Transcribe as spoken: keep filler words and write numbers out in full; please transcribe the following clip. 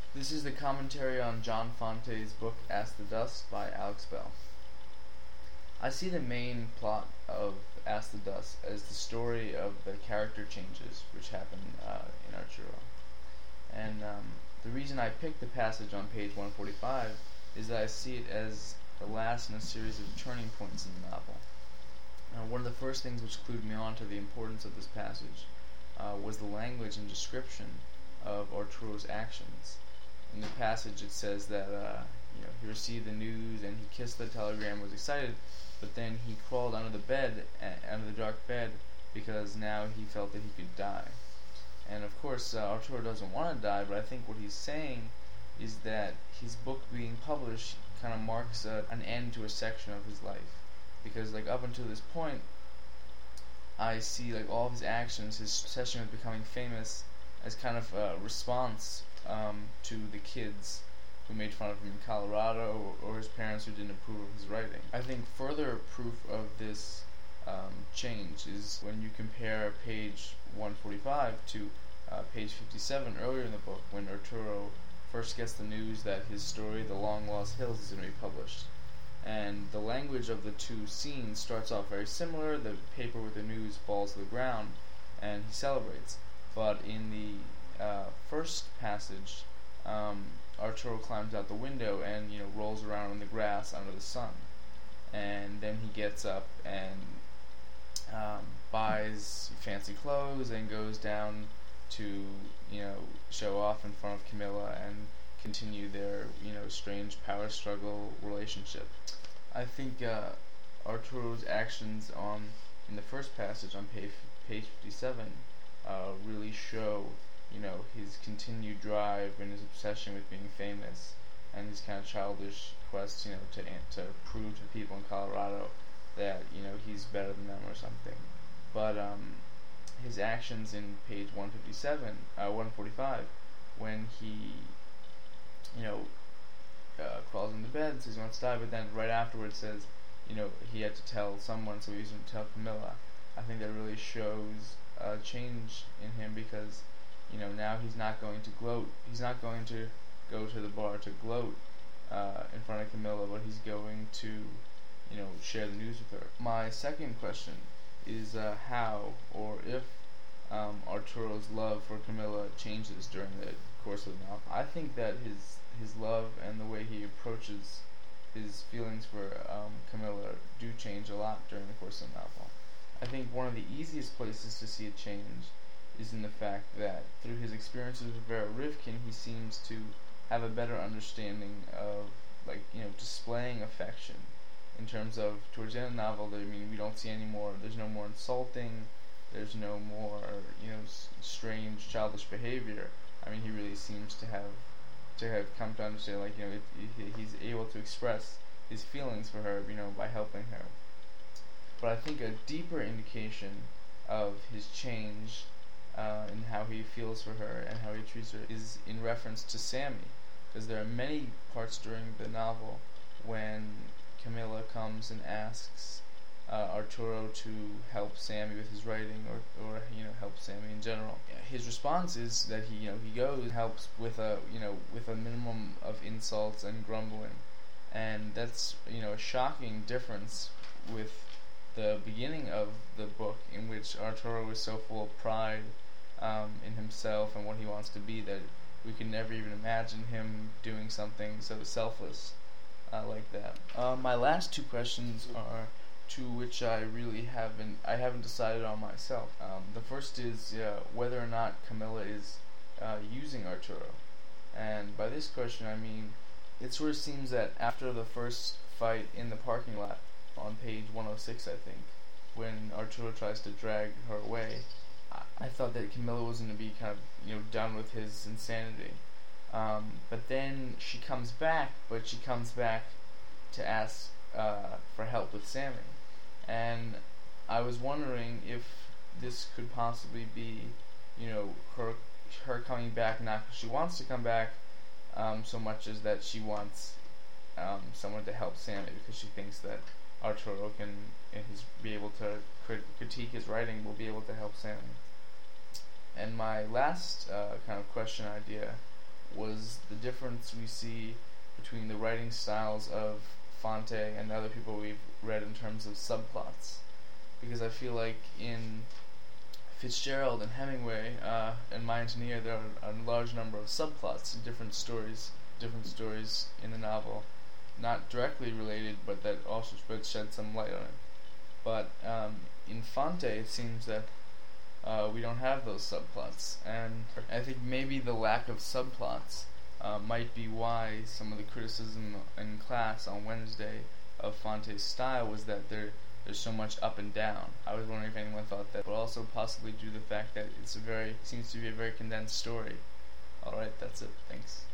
This is the commentary on John Fonte's book Ask the Dust by Alex Bell. I see the main plot of Ask the Dust as the story of the character changes which happen uh, in Arturo. And um, the reason I picked the passage on page one forty-five is that I see it as the last in a series of turning points in the novel. Uh, one of the first things which clued me on to the importance of this passage uh, was the language and description of Arturo's actions. In the passage it says that uh, you know, he received the news and he kissed the telegram, was excited, but then he crawled under the bed, uh, under the dark bed, because now he felt that he could die. And of course, uh, Arturo doesn't want to die, but I think what he's saying is that his book being published kind of marks uh, an end to a section of his life. Because like up until this point, I see like all of his actions, his obsession with becoming famous, as kind of a response um, to the kids who made fun of him in Colorado, or, or his parents who didn't approve of his writing. I think further proof of this um, change is when you compare page one forty-five to uh, page fifty-seven earlier in the book, when Arturo first gets the news that his story, The Long Lost Hills, is going to be published. And the language of the two scenes starts off very similar. The paper with the news falls to the ground, and he celebrates. But in the uh, first passage, um, Arturo climbs out the window and you know rolls around in the grass under the sun, and then he gets up and um, buys fancy clothes and goes down to you know show off in front of Camilla and continue their you know strange power struggle relationship. I think uh, Arturo's actions on in the first passage on page page fifty-seven uh, really show you know his continued drive and his obsession with being famous, and his kind of childish quest you know to to prove to people in Colorado that you know he's better than them or something. But um, his actions in page one fifty-seven, uh, one forty-five, when he you know uh, crawls into bed and says he wants to die, but then right afterwards says you know he had to tell someone, so he's going to tell Camilla. I think that really shows a change in him, because you know now he's not going to gloat. He's not going to go to the bar to gloat uh, in front of Camilla, but he's going to you know share the news with her. My second question is uh, how or if um, Arturo's love for Camilla changes during the course of the novel. I think that his his love and the way he approaches his feelings for um, Camilla do change a lot during the course of the novel. I think one of the easiest places to see a change is in the fact that through his experiences with Vera Rivkin, he seems to have a better understanding of like you know displaying affection. In terms of towards the end of the novel, I mean we don't see any more. There's no more insulting. There's no more you know s- strange childish behavior. I mean he really seems to have to have come to understand like you know it, it, he's able to express his feelings for her you know by helping her. But I think a deeper indication of his change uh, in how he feels for her and how he treats her is in reference to Sammy, because there are many parts during the novel when Camilla comes and asks uh, Arturo to help Sammy with his writing, or, or you know help Sammy in general. His response is that he you know he goes and helps with a you know with a minimum of insults and grumbling, and that's you know a shocking difference with the beginning of the book, in which Arturo was so full of pride um, in himself and what he wants to be that we can never even imagine him doing something so selfless uh, like that. Uh, my last two questions are two which I really haven't I haven't decided on myself. Um, the first is uh, whether or not Camilla is uh, using Arturo, and by this question I mean it sort of seems that after the first fight in the parking lot on page one oh six, I think, when Arturo tries to drag her away, I, I thought that Camilla was going to be kind of you know done with his insanity. Um, but then she comes back, but she comes back to ask uh, for help with Sammy. And I was wondering if this could possibly be, you know, her her coming back not because she wants to come back um, so much as that she wants um, someone to help Sammy, because she thinks that Arturo can, and his be able to crit- critique his writing, will be able to help Sammy. And my last uh, kind of question idea was the difference we see between the writing styles of Fante and the other people we've read in terms of subplots. Because I feel like in Fitzgerald and Hemingway uh, and My Antonia, there are a large number of subplots, different stories, different stories in the novel, not directly related, but that also should shed some light on it. But um, in Fante, it seems that uh, we don't have those subplots, and I think maybe the lack of subplots uh, might be why some of the criticism in class on Wednesday of Fante's style was that there there's so much up and down. I was wondering if anyone thought that, but also possibly due to the fact that it's a very seems to be a very condensed story. All right, that's it. Thanks.